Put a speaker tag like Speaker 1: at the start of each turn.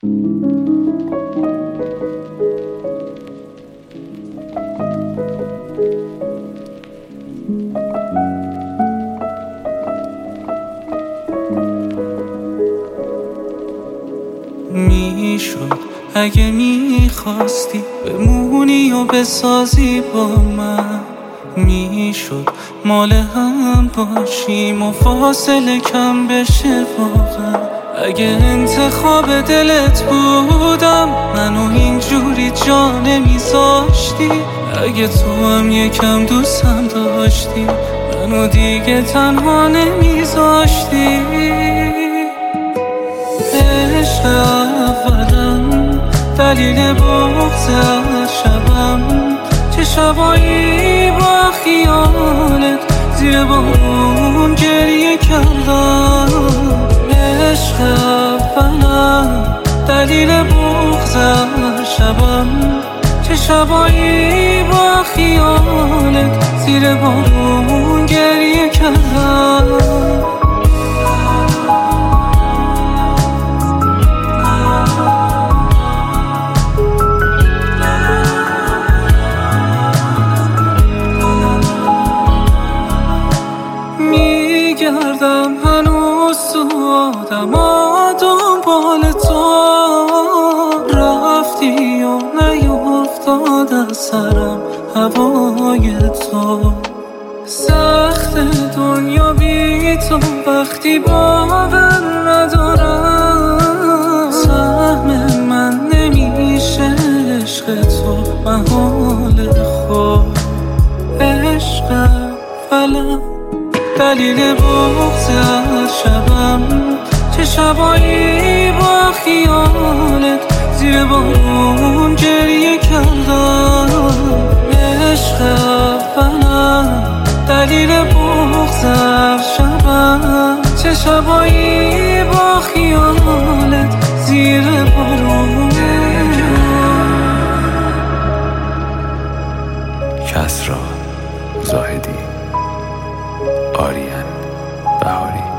Speaker 1: میشد اگه میخواستی بمونی و بسازی با من، میشد مال هم باشیم و فاصله کم بشه واقعا. اگه انتخاب دلت بودم منو اینجوری جا نمیذاشتی، اگه تو هم یکم دوستم داشتی منو دیگه تنها نمیذاشتی. عشق اولم دلیل بغض شبم، چه شبایی با خیالت زیر بارون گریه کردم. عشق اولم دلیل بغض شبم، چه شبایی با خیالت زیر بارون گریه کردم. میگردم هنوز تو آدما دنبال تو، رفتی و نیفتاد از سرم هوای تو. سخت دنیا بی تو وقتی باور ندارم، سهم من نمیشه عشق تو محال خود. عشق فلم دلیل بغض شبم، چه شبایی با خیالت زیر بارون گریه کردم. عشق اولم دلیل بغض شبم، چه شبایی با خیالت زیر بارون.
Speaker 2: کسری زاهدی، آریان بهاری.